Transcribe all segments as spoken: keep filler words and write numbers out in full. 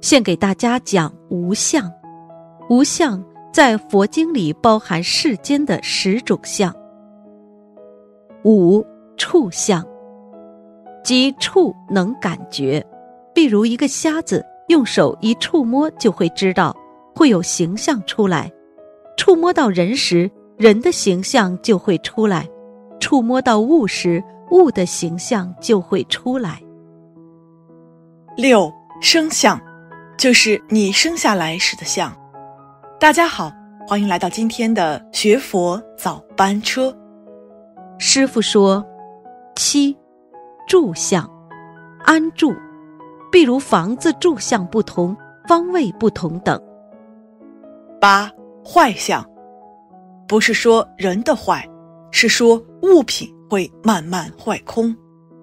献给大家讲无相。无相在佛经里包含世间的十种相。五、触相，即触能感觉，比如一个瞎子用手一触摸就会知道，会有形象出来。触摸到人时，人的形象就会出来；触摸到物时，物的形象就会出来。 六、生相，就是你生下来时的相。大家好，欢迎来到今天的学佛早班车。 师父说，七、住相，安住，比如房子住相不同，方位不同等。 八、坏相，不是说人的坏，是说物品会慢慢坏空。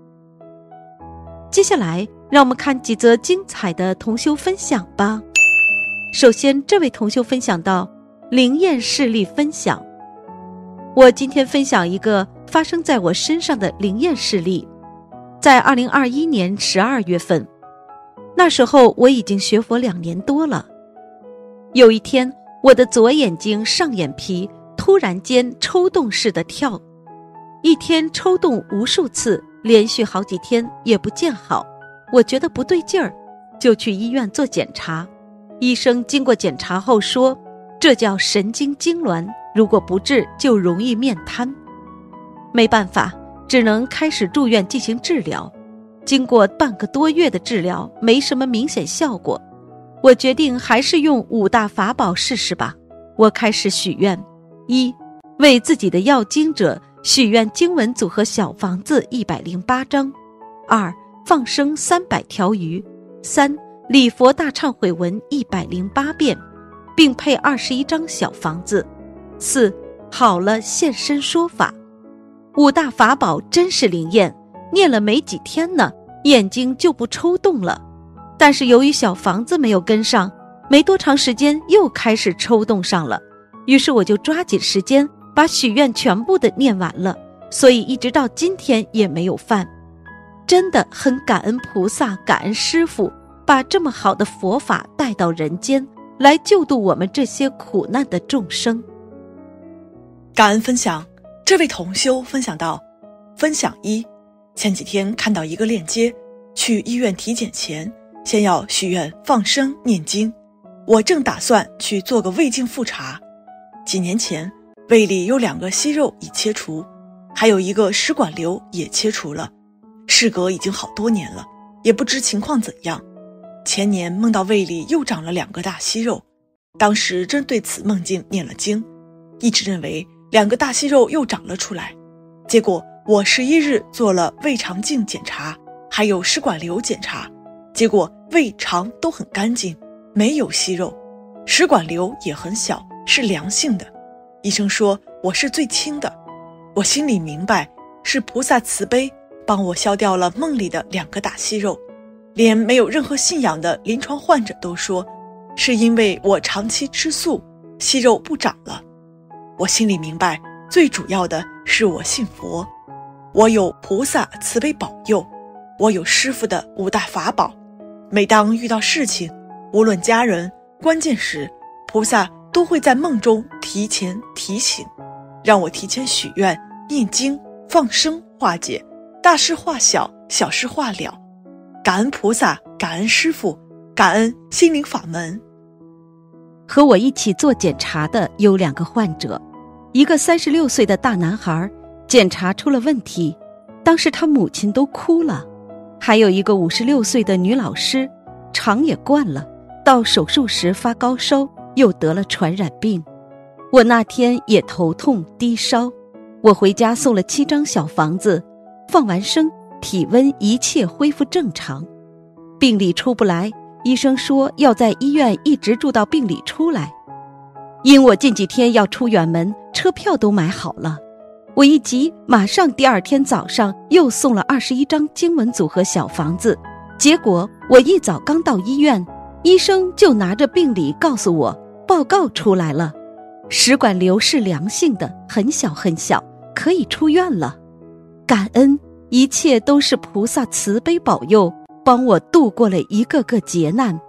接下来让我们看几则精彩的同修分享吧。首先，这位同修分享到灵验事例分享。我今天分享一个发生在我身上的灵验事例。在二零二一年十二月份，那时候我已经学佛两年多了。有一天，我的左眼睛上眼皮突然间抽动似的跳，一天抽动无数次，连续好几天也不见好。我觉得不对劲儿，就去医院做检查。医生经过检查后说，这叫神经痉挛，如果不治就容易面瘫。没办法，只能开始住院进行治疗。经过半个多月的治疗，没什么明显效果，我决定还是用五大法宝试试吧。我开始许愿：一、为自己的要经者许愿经文组合小房子一百零八张；二、放生三百条鱼；三、礼佛大忏悔文一百零八遍，并配二十一张小房子；四、好了现身说法。五大法宝真是灵验，念了没几天呢，眼睛就不抽动了。但是由于小房子没有跟上，没多长时间又开始抽动上了。于是我就抓紧时间把许愿全部的念完了，所以一直到今天也没有犯。真的很感恩菩萨，感恩师父，把这么好的佛法带到人间，来救度我们这些苦难的众生。 感恩分享，这位同修分享到，分享一，前几天看到一个链接，去医院体检前先要许愿放生念经。我正打算去做个胃镜复查，几年前胃里有两个息肉已切除，还有一个食管瘤也切除了，事隔已经好多年了，也不知情况怎样。前年梦到胃里又长了两个大息肉，当时真对此梦境念了经，一直认为两个大息肉又长了出来。结果我十一日做了胃肠镜检查，还有食管瘤检查，结果胃肠都很干净，没有息肉，食管瘤也很小，是良性的。医生说我是最轻的，我心里明白是菩萨慈悲帮我消掉了梦里的两个大息肉。连没有任何信仰的临床患者都说，是因为我长期吃素，息肉不长了。我心里明白，最主要的是我信佛，我有菩萨慈悲保佑，我有师父的五大法宝。每当遇到事情，无论家人关键时，菩萨都会在梦中提前提醒，让我提前许愿念经放生化解，大事化小，小事化了。感恩菩萨，感恩师父，感恩心灵法门。 和我一起做检查的有两个患者，一个三十六岁的大男孩，检查出了问题，当时他母亲都哭了；还有一个五十六岁的女老师，肠也灌了，到手术时发高烧，又得了传染病。我那天也头痛低烧，我回家送了七张小房子，放完生，体温一切恢复正常。病理出不来，医生说要在医院一直住到病理出来。因我近几天要出远门，车票都买好了，我一急，马上第二天早上又送了二十一张经文组合小房子。结果我一早刚到医院，医生就拿着病理告诉我，报告出来了，食管瘤是良性的，很小很小，可以出院了。感恩，一切都是菩萨慈悲保佑，帮我度过了一个个劫难。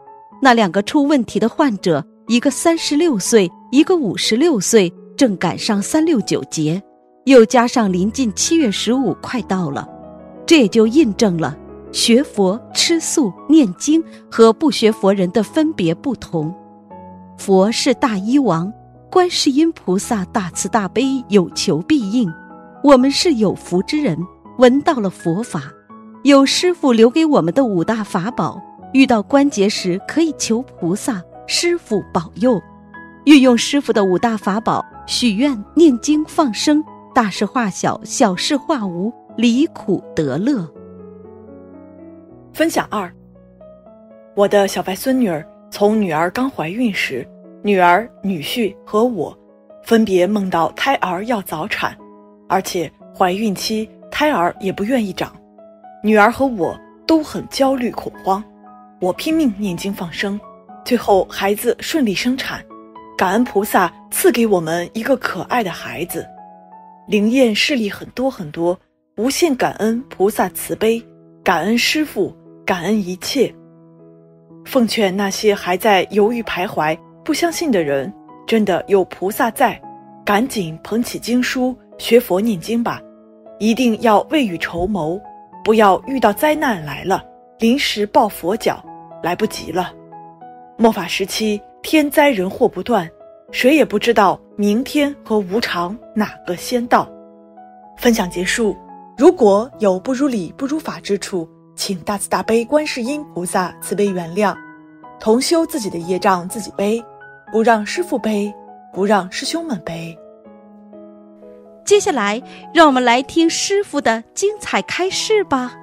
那两个出问题的患者，一个三十六岁，一个五十六岁，正赶上三六九节，又加上临近七月十五快到了，这也就印证了学佛、吃素、念经和不学佛人的分别不同。佛是大医王，观世音菩萨大慈大悲，有求必应。我们是有福之人，闻到了佛法，有师父留给我们的五大法宝，遇到关节时可以求菩萨师父保佑，运用师父的五大法宝许愿、念经、放生，大事化小，小事化无，离苦得乐。 分享二，我的小外孙女儿从女儿刚怀孕时，女儿、女婿和我分别梦到胎儿要早产，而且怀孕期胎儿也不愿意长，女儿和我都很焦虑恐慌。我拼命念经放生，最后孩子顺利生产，感恩菩萨赐给我们一个可爱的孩子。灵验事例很多很多，无限感恩菩萨慈悲，感恩师父，感恩一切。奉劝那些还在犹豫徘徊不相信的人，真的有菩萨在，赶紧捧起经书学佛念经吧，一定要未雨绸缪，不要遇到灾难来了临时抱佛脚，来不及了。末法时期天灾人祸不断，谁也不知道明天和无常哪个先到。分享结束，如果有不如理不如法之处，请大慈大悲观世音菩萨慈悲原谅，同修自己的业障自己背，不让师父背，不让师兄们背。 接下来让我们来听师父的精彩开示吧。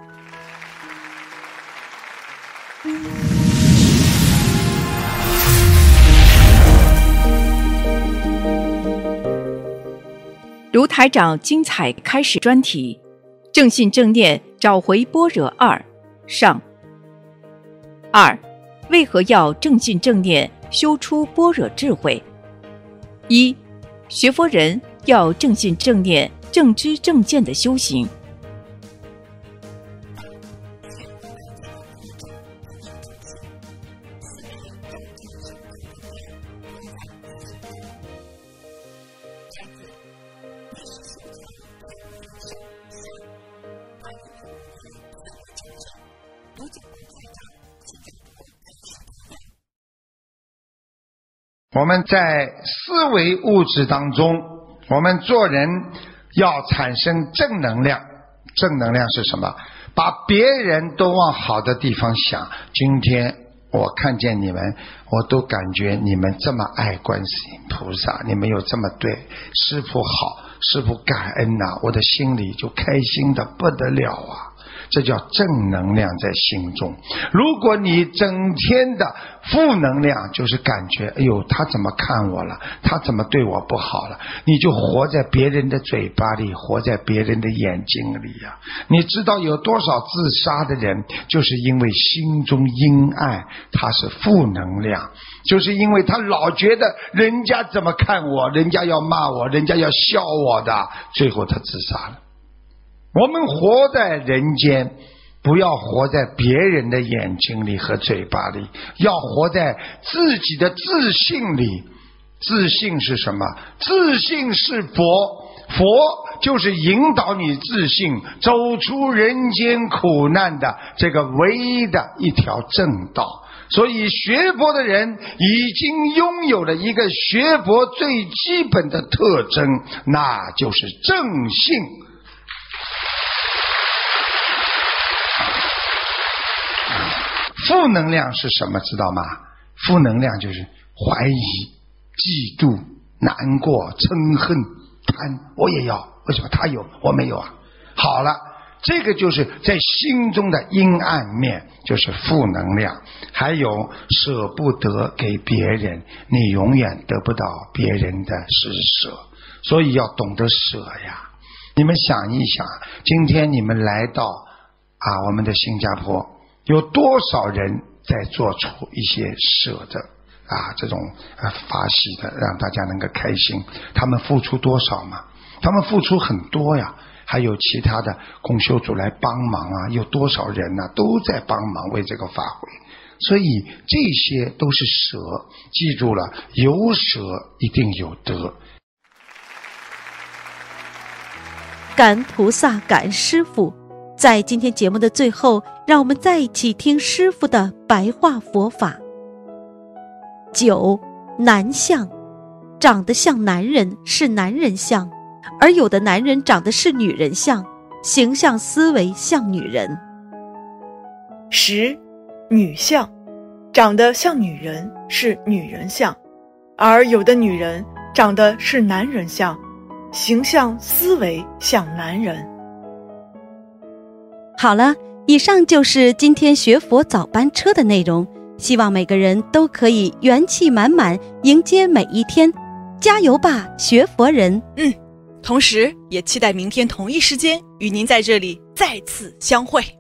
卢台长精彩开示专题：正信正念找回般若二上。二，为何要正信正念修出般若智慧？一，学佛人要正信正念正知正见的修行。 我们在思维物质当中，我们做人要产生正能量。正能量是什么？把别人都往好的地方想。今天我看见你们，我都感觉你们这么爱观世音菩萨，你们又这么对师父好，师父感恩呐、啊，我的心里就开心的不得了啊！这叫正能量在心中。如果你整天的负能量，就是感觉哎呦他怎么看我了，他怎么对我不好了，你就活在别人的嘴巴里，活在别人的眼睛里呀、啊。你知道有多少自杀的人，就是因为心中阴暗，他是负能量，就是因为他老觉得人家怎么看我，人家要骂我，人家要笑我的，最后他自杀了。我们活在人间，不要活在别人的眼睛里和嘴巴里，要活在自己的自信里。自信是什么？自信是佛，佛就是引导你自信走出人间苦难的这个唯一的一条正道。所以学佛的人已经拥有了一个学佛最基本的特征，那就是正信。负能量是什么知道吗？负能量就是怀疑、嫉妒、难过、嗔恨、贪，我也要，为什么他有我没有啊？好了，这个就是在心中的阴暗面，就是负能量。还有舍不得给别人，你永远得不到别人的施舍，所以要懂得舍呀。你们想一想，今天你们来到啊我们的新加坡，有多少人在做出一些舍的啊这种啊法喜的，让大家能够开心？他们付出多少嘛？他们付出很多呀。还有其他的共修组来帮忙啊，有多少人呢、啊、都在帮忙为这个法会。 所以这些都是舍，记住了，有舍一定有得。 感恩菩萨，感恩师父。在今天节目的最后，让我们再一起听师父的白话佛法。九，男相，长得像男人是男人相，而有的男人长得是女人相，形象思维像女人。 十，女相，长得像女人是女人相，而有的女人长得是男人相，形象思维像男人。 好了，以上就是今天学佛早班车的内容，希望每个人都可以元气满满迎接每一天，加油吧，学佛人！ 嗯，同时也期待明天同一时间与您在这里再次相会。